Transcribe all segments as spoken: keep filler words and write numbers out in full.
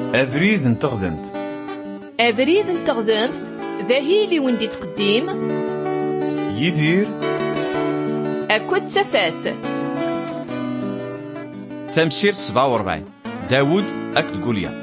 أبريد انتغذمت. أبريد انتغذمت ذاهي لي وندي تقديم يدير أكد سفاث. تمسير سبعة وأربعين داود أكد جوليات.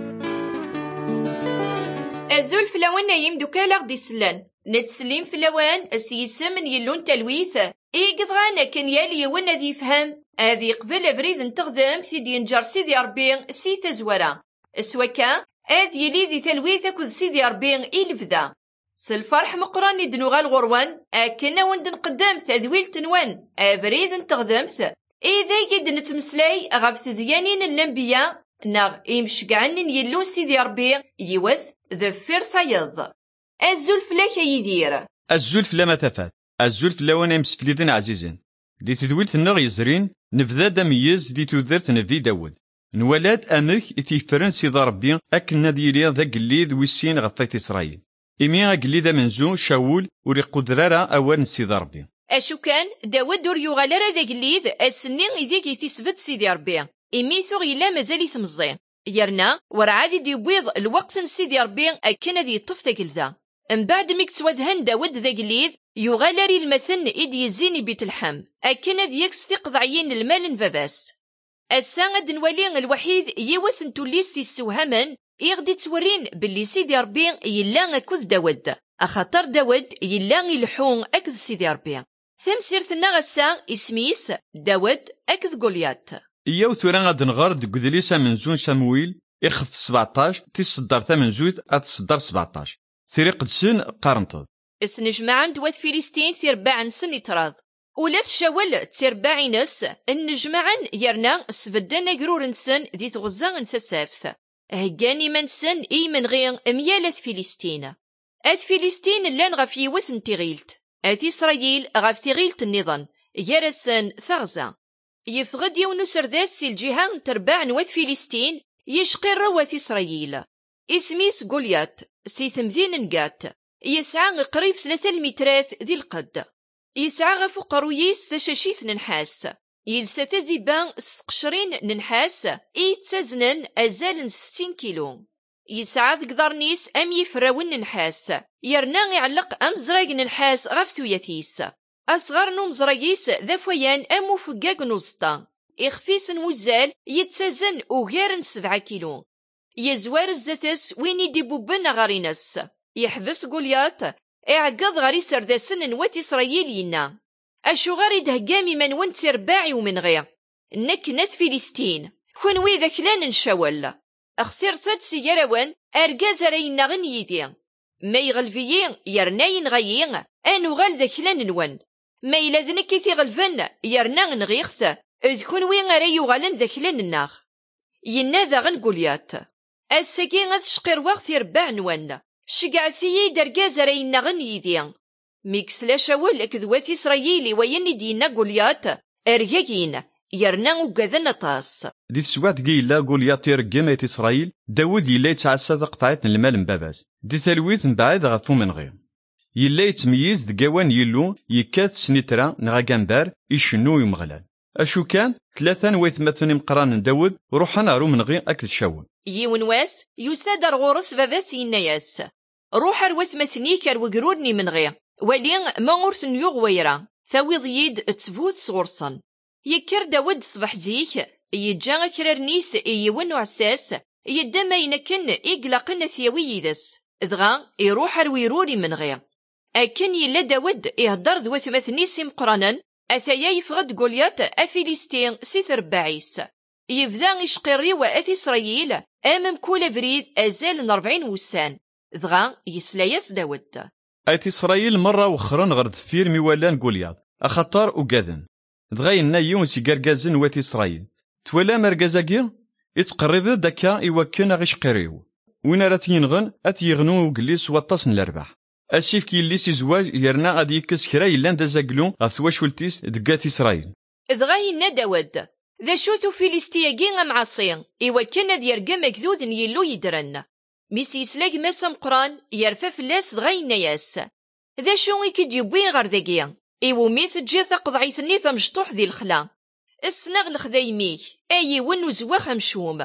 أزول فلاوان يمدو كالاغ دي سلان نتسليم فلاوان السيسم من يلون تلويث إيقظ غانا كان يالي وانا ذي فهم هذي قبل أبريد انتغذم سيدي ينجر سيدي ربي سي تزورا سواكا هذ يلي ذي تلويث أكد سيدي ربي إلفذا سالفرح مقراني دنوغال غروان أكنا وند نقدم تذويل تنوان أبريد انتغذمت إذا يد نتمسلاي غف تذيانين الأنبياء ناغ إمشقعنن يلون سيدي ربي يوث ذفير ثيض. الزول فلاك يدير الزول فلا ما تفات الزول فلا وانا مسكليدين عزيزين دي تدويل تنغ يزرين نفذا دميز دي تودرت نفي داود نولاد أمك إتيفرن سيدي ربي أكنا ديريا ذا قليد ويسين غفايت إسرائيل إمي قليد منزو شاول وري قدرارا أوان سيدي ربي أشو كان داود دور يغالر ذا قليد السنين إذيك يتثبت سيدي ربي إمي ثغ إلا مازال يثمزين يرنا ورعادي دي بيض الوقت سيدي ربي أكنا دي يطف ذا قلذا من بعد ميك توذهن داود ذا قليد يغالري المثن إد يزيني بيت الحم أكنا دي يكس ثق ضعيين المال باباس الساعد نولي الوحيد يوث نتوليستي السوهمن يغدي تورين باللي سيدي ربي يلا أكوذ داود أخاطر داود يلا يلحون أكذ سيدي ربي ثم سيرتنا غسا اسميس داود أكذ جوليات إياو ثورا غاد نغار دك دليسا منزون سمويل إخف سبعطاش تصدر ثمن زويت أتصدر سبعطاش ثري قدسين قارنطد اسنجمعا دوات فلسطين ثيرباع نسن يتراض ولا تشاول تيرباع نس النجمعا يرنا سفدنا قرور نسن ذي تغزان ثسافث هجاني منسن إي من غير ميالة فلسطين أث فلسطين لان غف يوث نتغيلت أث إسرائيل غف تغيلت النظام يرسن ثغزا يفغد يونو سرداس الجهان ترباع نوث فلسطين يشقر روث إسرائيل اسميس جوليات سي ثمذين نقات يسعى قريب ثلاثة المترات ذي القد يسعى غفو قرويس ثشاشيث ننحاس يلسى تزيبان ستقشرين ننحاس إي تزنن أزال ستين كيلو يسعى ذكذرنيس أم يفراون ننحاس يرنا يعلق أم زرايق ننحاس غف ثويتيس أصغر نوم زرايس ذا فويان أمو فقاق نوزطا إخفيس وزال يتسازن أغيرن سبعة كيلو يزوار الزتس وين يدبوبن غارينس يحبس جوليات إعقاض غاري سرداسن نوات إسرائيلينا أشو غاري دهقامي من وانت سرباعي ومن غير نك نت فلسطين كون ويذا كلان نشاول أخثر ثاد سياروان أرقاز رينا غنيدي ما يغلفيين يرناين غيين أنو غال ذا كلان نوان ما يلاذنك يغلفن يرنا نغيخث إذ كون وين غاري يغالن ذا كلان الناغ ينا ذا غن جوليات الساقين غاد شقير وقت يرباع نوان شقعثيي درقاز رينا غنيدي ميكس لا شاول كذوات إسرائيلي وين دينا جوليات أرياجين يرنا وقذنا طاس دي تسوات قيلا جوليات يرقم إسرائيل داود يلا يتعسى قطعت المال مباباس دي ثلويت بعد غفو من غير يلا يتميز دقوان يلو يكات سنترا نغا جنبار يشنو يمغلال أشو كان ثلاثة ويثمثن مقران داود روحنا رو من غير أكل شاول يون واس يسادر غورس باباس يناياس روح روث مثنيكر وقرورني من غير ولين ما غورثن يغويرا ثاويض يد تفوت صورصن يكر داود صبح زيك يجا كرارنيس يونو عساس يدما ينكن يقلقن ثيوي ذس ذغا يروح رويروري من غير أكن يلا داود يهدر ذوث مثنيس مقرانا أثايا يفغد جوليات أفلسطين سيثر باعيس يفذا يشقري وأث إسرائيل أمام كل فريد أزال أربعين وسان ذغا يسلايس داود أت إسرائيل مرة وخرن غرد فير ميوالان جوليات أخطار وقاذن ذغا ينا يون سيقرقازن وات إسرائيل تولا مرقازاكي يتقرب دكا يوكن غيش قريو وين رات ينغن أت يغنو وقليس وطاسن الأرباح الشيف كي اللي سي زواج يرنا غادي يكس كرا يلان دازاكلو غثواش ولتيس دقات إسرائيل ذغا ينا داود ذا شوتو فيليستياكي غمعصين إوا كان ذي يرقى مكذوذ يلو يدرن ميس يسلاق ماسا مقران يرفا فلاس دغا يناياس ذا شو يكد يبوين غير ذاكيا إوا ميس تجي تقضعيثني تمشطوح ذي الخلا السناغ الخذايميك أي ون وزواخ مشوم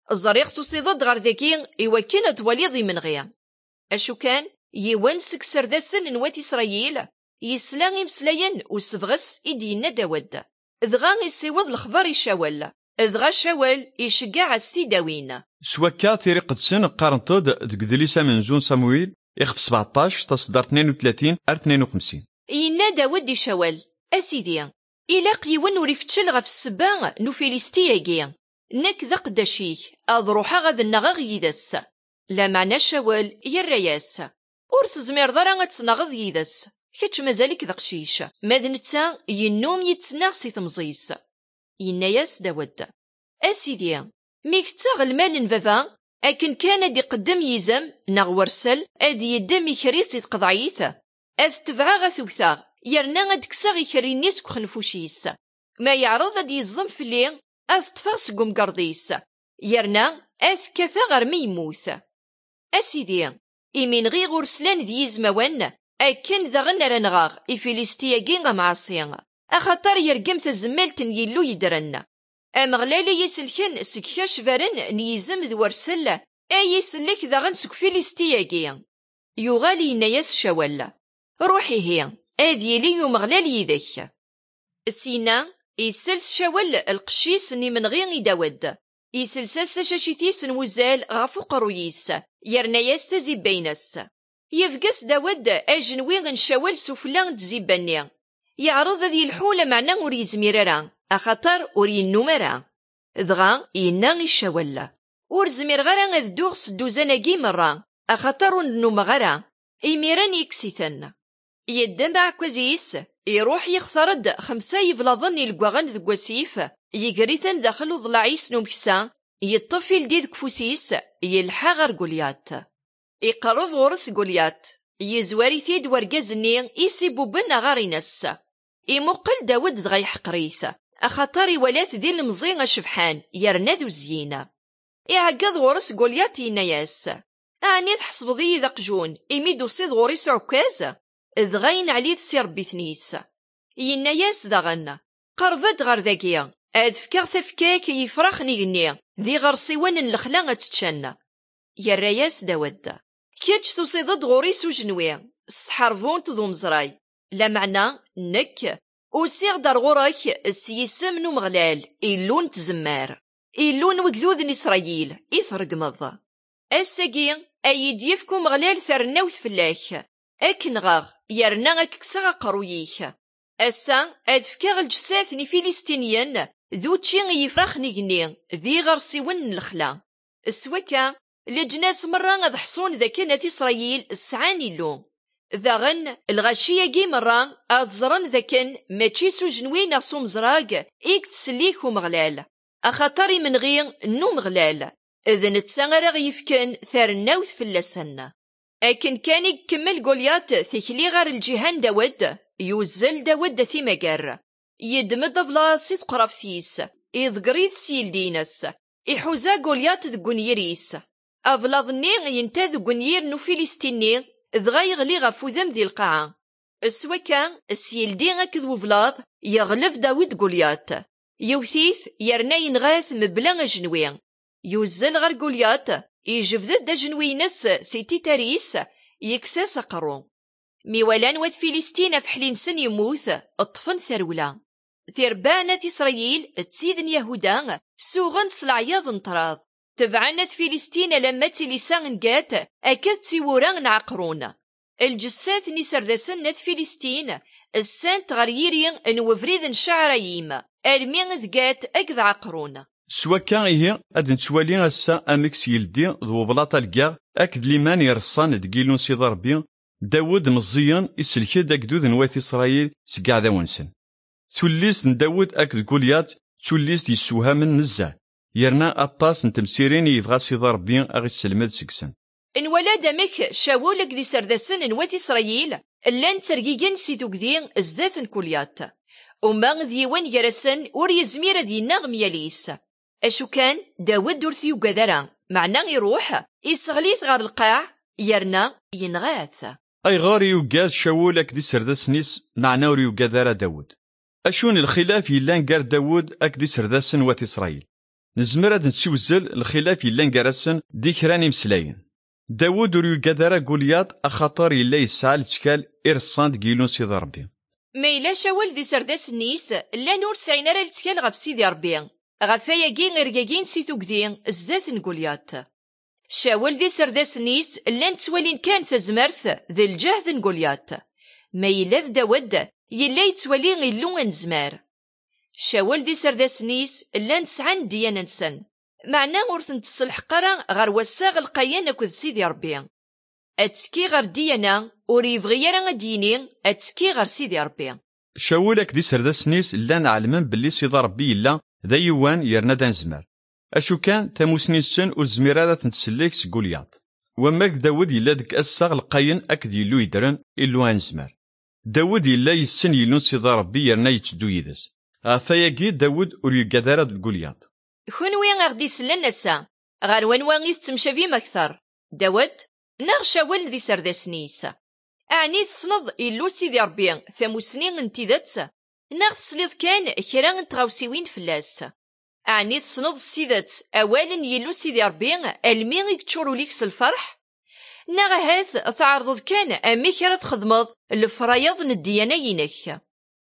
زريغ تصيدد غار ذاكي إوكين تواليضي من غيا. أشو كان يوان سك سرداسن نوات إسرائيل يسلا يمسلاين وسفغس إدينا داود ذغا يسيوض الخبار يشاول ذغا شاول يشقع ستي داوين سواكا تيري قدسن قارنتود دك دليسا منزون سامويل يخف سبعطاش تصدر اثنين وثلاثين ار اثنين وخمسين ينا داود يشاول أسيدي إلا قيوان وريفتشل غف السبا نو فيليستياكي نك ذا قداشيك أضروحا غاد النغاغ يدس لا معنى شاول يرياس ور تزمير ضرا تسنغض يدس كتش مازالك ذا قشيش ماذ نتا ينوم يتسنغ سي تمزيس يناياس داود أسيدي ميك تاغ المال نفافا أكن كان دي قدم يزم نغ ورسل أدي يدم يكريس يتقضعيث أذ تبعا غثوثاغ يرنا غد كساغ يكري نيس كخنفوشيس ما يعرض أدي يزم فلي أذ تفاس قم قرضيس يرنا أذ كثا غرمي يموث أسيدي إمين غي غرسلان دي يزموان أكن ذا غنى رنغاغ إفيليستياكين غمعصيان أخطر يرقم تزمالتن يلو يدرن أمغلالي يسلكن سكياش فارن نيزم ذو ورسل أي يسلك ذا غنسك فيليستياكين يغالي نياس شاول روحي هي أذي لي يمغلالي يذك سينا يسلس شاول القشيس ني من غير داود يسلساس تشاشيتيس نوزال غفو قرويس يرنياس تزيب بينس يفقس داود أجنوي غنشاول سفلان تزيباني يعرض ذي الحولة معنا وريز ميرارا أخطر ورين نمرا ذغا يناغ الشاول ورزمير غرا ذدوغ سدوزاناكي مرة أخطر النوم غرا إميران يكسيثن يدمع كوزيس يروح يخترد خمسة يفلاظن القواغن ذو وسيف يقريثن داخل ضلعيس نمكسا يطفل دي ذكفوسيس يلحى غر قوليات يقرب غرس قوليات يزواري ثيد ورقزني يسيبو بنا غارينس يمقل داود دغاي حقريث أخطاري ولاث دي المزيغ الشفحان يرنا ذو زينة يعقد غرس قوليات يناياس أعني تحسب ذي ذا قجون إميدو صيد غوريس عكاز ذغاين عليه تسير بثنيس يناياس داغن قربت غار ذاكيا أذ فكاغ تفكاك يفرخ نيغني ذي غرسيوان الخلا تتشن يراياس داود كيتش تصيد غوريس وجنوي استحرفون تضو مزراي لا معنى نك وسيغ دار غورك السيسم نو مغلال إلون تزمار إلون وكذوذ إسرائيل إثرق مض الساقي أيد يفكو مغلال ثرناوث فلاك أكنغاغ يرنا أككسا قرويك أسا أدفكاغ الجساث ني فيليستينيان ذو تشين يفرخ نيغني ذي غرسيون الخلا السوكا لجناس مرة غد حصون ذا كانت إسرائيل السعاني لو ذا غن الغاشية جي مرة أذزرن ذا كان ماتشي سجنوين أصو مزراق إيك تسليك ومغلال أخطري من غير نو مغلال إذن تسانغر يفكن ثارناوث في اللسن أكن كان يكمل قوليات ثكلي غار الجهان داود يوزل داود ثي مقار يدمد فلاصي تقرف ثيس إذقريث سيل دينس إحوزا قوليات ذقون يريس أفلاظني ينتاذ قنير نو فيليستيني ذغا يغلي غفو ذم ذي القاعة السوكا السيل دي غاكذو فلاظ يغلف داود قوليات يوثيث يرنا ينغاث مبلا جنوي يوزل غر قوليات يجفذ دا جنوي نس سيتي تاريس يكساس قرو ميولان وذ فيليستين فحلين سن يموث اطفن ثرولا ثربانة إسرائيل تسيذن يهودا سوغن سلعياض انطراض تبعنت فيلسطين لما تلسان جات أكد سيوران عقرون الجسات نسردسن نت فيلسطين السانت غريرين نوفريد شعريم أرمين ذجات أكد عقرون سوا كان إيه أد نتوالي أسا أمكس يلدي ذو بلاطة الكاع أكد ليمان يرصان دقيلون سي ضربي داود مزيان يسلكي داكدود نوات إسرائيل سقع ذا ونسن ثليس داود أكد قوليات ثليس يسوها من نزاه يرنا أطاس نتمسيرين يفغا سي ضربي أغي السلمات سكسن إن ولا دمك شاولك دي سردسن نوات إسرائيل اللان ترقيقن سيتو كذين الزاثن كوليات وما ذيوان يرسن ور يزمير دي نغم يليس أشو كان داود دورثيو قذرا معنا يروح يسغليث غار القاع يرنا ينغاث أي غار يوقاذ شاولك دي سردسنيس معنا ور يوقاذ داود أشون الخلاف يلان قار داود أك دي سردسن وات إسرائيل نزمر هاد نسوزل الخلاف يلا نقرسن دي كراني مسلاين. داود ور يقدر جولياط أخطر يلا يسعى لتشكال إرصان قيلون سيدي ربي. ما إلا شاول دي سرداس النيس لا نور سعينا راه لتكال غف سيدي ربي غف ياكين غرقاكين سيتو قدين ازداث نقوليات. شاول دي سرداس النيس لا نتوالين كان تزمرث ذي الجهد نقوليات. ما إلا داود يلا يتوالين إلو نزمار. شاول دي سرداس نيس لا نسعان ديانا نسن معنا ورثن تصلح قرا غير وساغ القيان اكد سيدي ربي. اتسكي غير ديانا وريف غيرا ديني اتسكي غير سيدي ربي. شاولك دي سرداس نيس لا نعلمن باللي سيدي ربي يلا ذا يوان يرنا دا نزمر. اشو كان تاموسني السن والزميرة تنتسليك سقولياط. وماك داود يلا دك الساغ القاين اكد يلو يدرن إلو هنزمر. داود يلا يسن يلون سيدي ربي يرنا يتدو يدس. غفاياكي داود ور يقدر جولياط. خنوي غردي سلنا سا غير وانواغي تمشافي مكثر داود ناغ شاول ذي سرداس نيس. أعني تصنض إلو سيدي ربي ثموسنين انتدت ناغ تسليض كان كرا تغاوسيوين فلاس. أعني تصنض سيدت أولا يلو سيدي ربي الميغيك تشورو ليكس الفرح ناغ هاث تعرض كان أمي كرا تخدمض الفرايض نديانا ينك.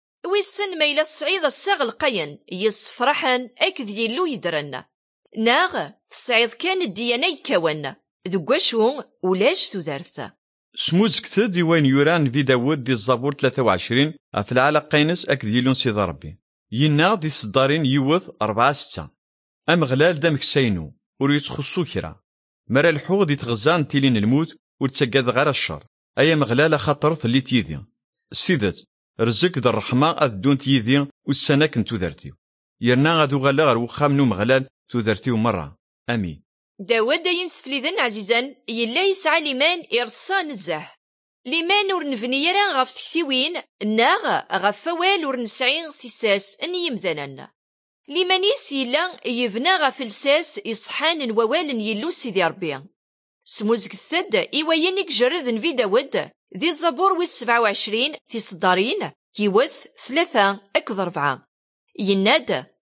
ويسن ما إلا تصعيد الساغ القين يصفرحن أكد يلو يدرن ناغ تصعيد كان الديانا يكون ذقوشو ولاش تدرث. سموز كتد وين يوران في داود دي الزبور ثلاثة وعشرين في العلاق قينس أكد يلون سيدي ربي ينا دي صدارين يوث أربعة ستة. أم غلال دامك سينو وريتخصو كرا مرا الحوغ دي تغزان تيلين الموت ورتسقاد غير الشر أي مغلال خطرت اللي تيذي سيدت رزق ذا الرحمة أذدون تيذي والسنة كنتو ذرتيو يرنا غادو غالا غير وخام نو مغلال تذرتيو مرة. أمين. داود يمسف لذن عزيزا يلا يسعى ليمان إرصان الزه ليمان ور نفني راه غاف تكتيوين ناغ غاف فوال ور نسعين ثساس أن يمذنن ليمانيس يلا يبنى غاف الساس إصحان ووال يلو سيدي ربي. سموزك الثد إيوينك جرد في داود ذي الزبور والسبعة وعشرين تصدارين يوث ثلاثة أكذ أربعة يناد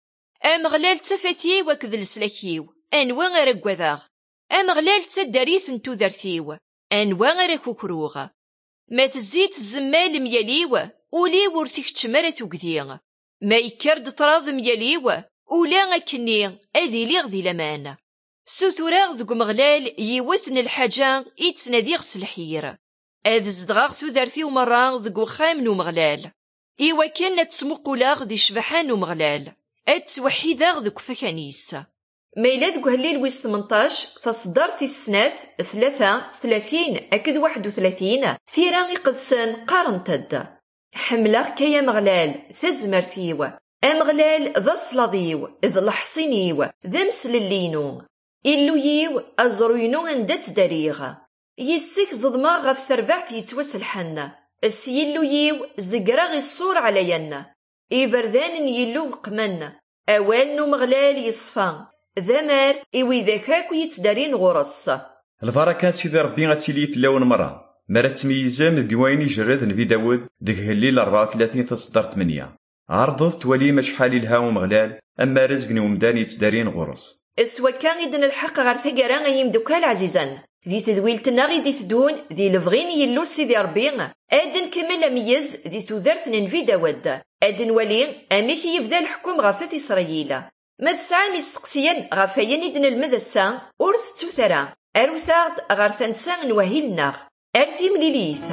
أم غلال تفاثي وكذ السلاكيو أنوا غير قوذاغ أم غلال تداريث انتو ذرثيو أنوا غير كوكروغ ما تزيد الزمال مياليو ولي ورثيك تشمرة وقذيغ ما يكرد طراض مياليو ولا أكني أذي ليغ ذي لمان سوثوراغ ذو مغلال يوثن الحاجة يتناديغ سلحير أذ زدغاغ ثوذرثيو مرة ذو خام نو مغلال إيوا كان تسمقولاغ ذي شبحان نو مغلال أتسوحيداغ ذو كفاكانيس. ما إلا ذو هليل ويس ثمنطاش تصدر في السنات ثلاثة ثلاثين أكد واحد وثلاثين ثيراغي قدسان قارن تد حملاغ كيا مغلال ثزمرثيو أمغلال ذا صلاضيو ذا لحصينيو ذا مسللينو إلو ييو أزروينو اندت داريغ يسيك زضما غف ثربعت يتوس الحنة السيلو ييو زقراغي الصور على ينا إيفردان يلو قمن أوال نو مغلال يصفان ذمار إوي ذاكاكو يتدارين غرص. الفركة سيدي ربي غتيلي تلاون مرة مرة تميزام ديوين يجرد في داود ديك الليل أربعة وثلاثين تصدر ثمانية عرضت تولي مشحال الهاو مغلال أما رزقني ومدان يتدارين غرص. اسوا كان غيدن الحق غير ثقرا غيم دوكال عزيزا ذي تدويلتنا غيدي تدون ذي لفغين يلو سيدي ربي آدن كمل أميز ذي تذرثن في داود آدن ولي أميك يبدا الحكم غفات إسرائيل ما تسعى مستقسيا غفاين يدن المدسة أرث تثرى أروثاغد غير ثنسان نوهيلنا أرثي مليليث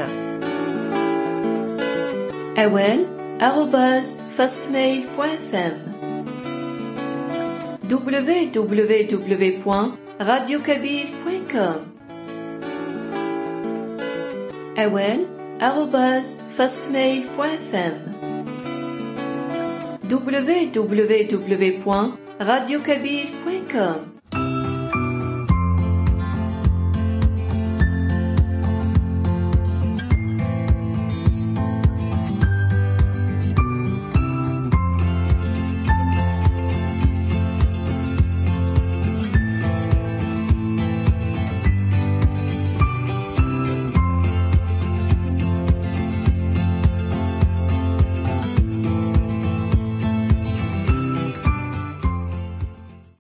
أوال أغباز فاستميل بوان ثام دبليو دبليو دبليو بوان راديو كابيل بوان كوم أوال أغباز فاستميل بوان ثام دبليو دبليو دبليو بوان راديو كابيل بوان كوم